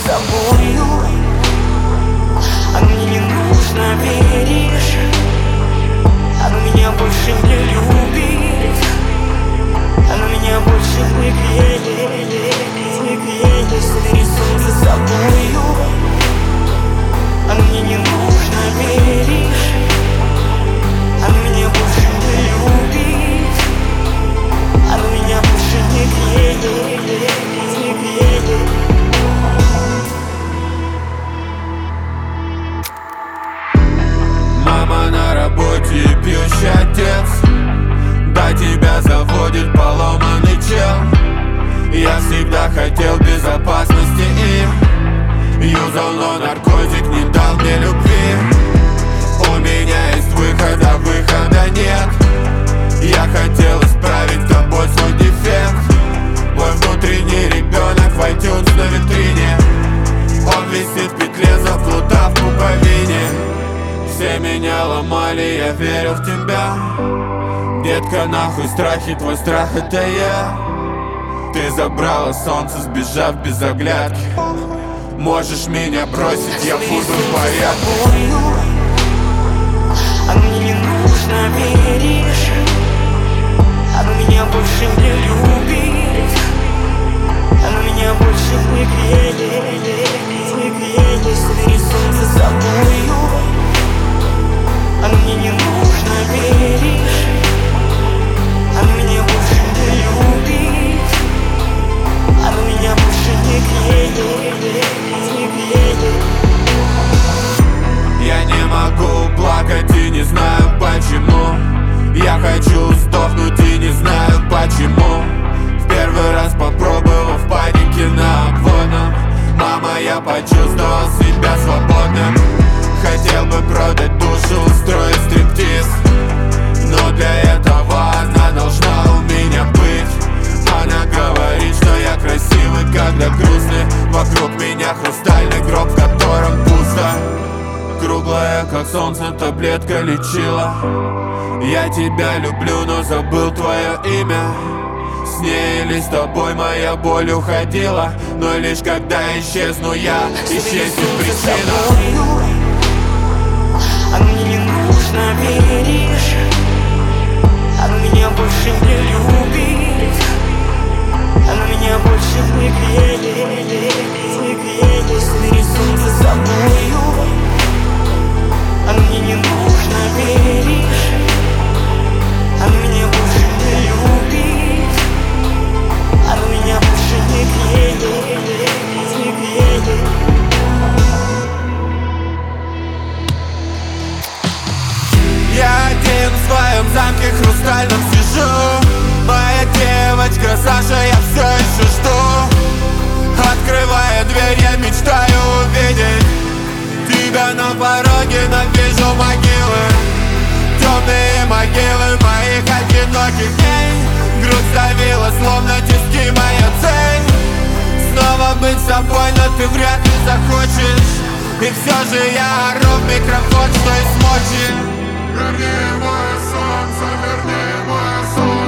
собою. А мне не нужно, веришь? Она меня больше не любит. Она меня больше не греет, не греет. Собери солнце с собою. А мне не нужно, веришь? Она меня больше не любит. Она меня больше не греет, не греет. Мама на работе и пьющий отец. Да тебя заводит поломанный чел. Я всегда хотел безопасности и юзал, но наркотик не дал мне любви. У меня есть выход, а выхода нет. Я хотел исправить тобой свой дефект. Мой внутренний ребенок в iTunes на витрине. Он висит в петле, заплутав в пуповине. Все меня ломали, я верил в тебя. Детка, нахуй страхи, твой страх это я. Ты забрала солнце, сбежав без оглядки. Можешь меня бросить, я буду в порядке. А мне не нужно, веришь? Она меня больше не любит. Она меня больше не греет, не греет. Собери солнце с собою. А мне не нужно, веришь? Она меня больше не любит. Она меня больше не греет, не греет. Я не могу плакать и не знаю почему. Я хочу сдохнуть и не знаю почему. В первый раз попробовал в панике на обводном. Мама, я почувствовал себя свободным. Хотел бы продать душу, устроить стриптиз. Но для этого она должна у меня быть. Она говорит, что я красивый, когда грустный. Вокруг меня хрустальный гроб, в котором пусто. Круглая, как солнце, таблетка лечила. Я тебя люблю, но забыл твое имя. С ней или с тобой моя боль уходила. Но лишь когда исчезну я, исчезнет причина. А мне не нужно, веришь? Она меня больше не любит. Она меня больше не греет, не греет. Собери солнце с собою. А мне не нужно, веришь? Она меня больше не любит. Она меня больше не греет, не греет. Я один в своем замке хрустальном сижу. Моя девочка Саша, я все еще жду. Открывая дверь, я мечтаю увидеть тебя на пороге, но вижу могилы. Темные могилы моих одиноких дней. Грудь давила, словно тиски, моя цель. Снова быть собой, но ты вряд ли захочешь. И все же я ору в микрофон, что и смочи. Верни мое солнце, верни мое солнце.